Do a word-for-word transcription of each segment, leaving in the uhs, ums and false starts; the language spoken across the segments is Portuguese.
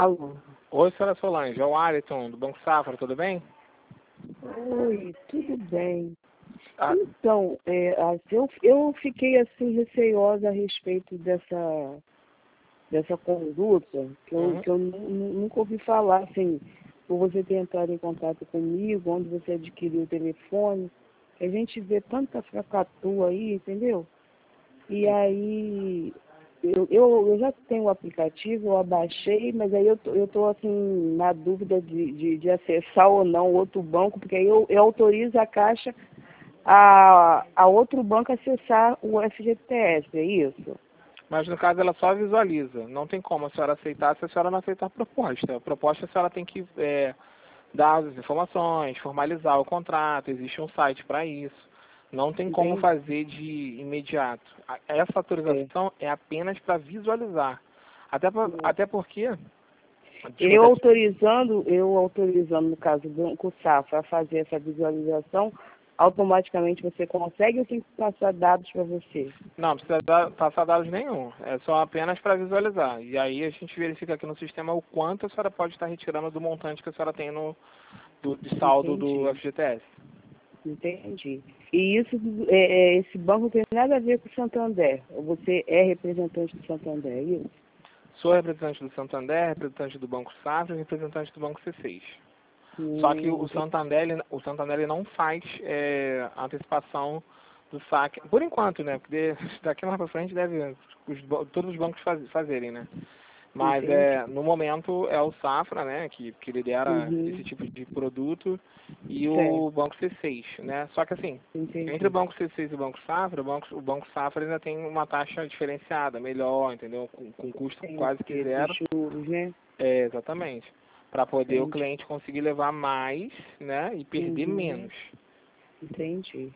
Alô? Oi, senhora Solange, é o Alisson, do Banco Safra, tudo bem? Oi, tudo bem. Ah, Então, é, assim, eu, eu fiquei assim receiosa a respeito dessa, dessa conduta, que eu, uhum. que eu nu- nu- nunca ouvi falar, assim, por você ter entrado em contato comigo, onde você adquiriu o telefone. A gente vê tanta fracatua aí, entendeu? E aí, eu, eu, eu já tenho o aplicativo, eu abaixei, mas aí eu tô, eu tô assim, na dúvida de, de, de acessar ou não outro banco, porque aí eu, eu autorizo a Caixa a, a outro banco acessar o F G T S, é isso? Mas no caso ela só visualiza, não tem como a senhora aceitar se a senhora não aceitar a proposta. A proposta a senhora tem que é, dar as informações, formalizar o contrato, existe um site para isso. Não tem como Entende? fazer de imediato. A- Essa É. autorização é apenas para visualizar. Até, por- até porque, Eu desculpa, autorizando, eu autorizando, no caso do Banco Safra, a fazer essa visualização, automaticamente você consegue ou tem que passar dados para você? não precisa dar, passar dados nenhum, é só apenas para visualizar. E aí a gente verifica aqui no sistema o quanto a senhora pode estar retirando do montante que a senhora tem no do, de saldo do Entendi, F G T S. entendi. E isso, é, é, esse banco não tem nada a ver com o Santander. Você é representante do Santander, é isso? Sou representante do Santander, representante do Banco Safra e representante do Banco C seis. Só que Hum, o entendi. Santander, ele- o Santander ele não faz é, antecipação do saque, por enquanto, né? Porque daqui mais para frente deve os ba- todos os bancos faz, fazerem, né? Mas Entendi. é, no momento é o Safra, né, que, que lidera esse Uhum. tipo de produto, e Certo, o Banco C seis, né? Só que assim, entre o entendi. Banco C seis e o Banco Safra, o Banco, o Banco Safra ainda tem uma taxa diferenciada, melhor, entendeu? Com, com custo quase que Entendi. Dos zero. juros, né? É, exatamente. Para poder o Entendi. cliente conseguir levar mais, né, e perder Uhum. menos. Entendi.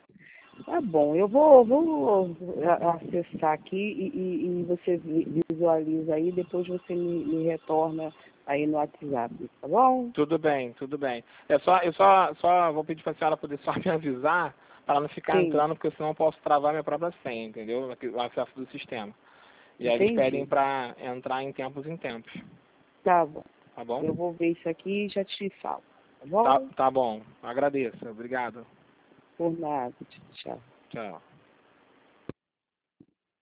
Tá bom, eu vou, vou a- acessar aqui e, e- e você vi- visualiza aí, depois você me, me retorna aí no WhatsApp, tá bom? Tudo bem, tudo bem. É só, eu só, só vou pedir para a senhora poder só me avisar para não ficar Sim, entrando, porque senão eu posso travar minha própria senha, entendeu? Aqui- O acesso do sistema. E aí eles pedem entendi. para entrar em tempos em tempos, Tá bom. tá bom? Eu vou ver isso aqui e já te falo, tá Tá, bom? tá bom. Agradeço. Obrigado. Por nada. Tchau. Tchau.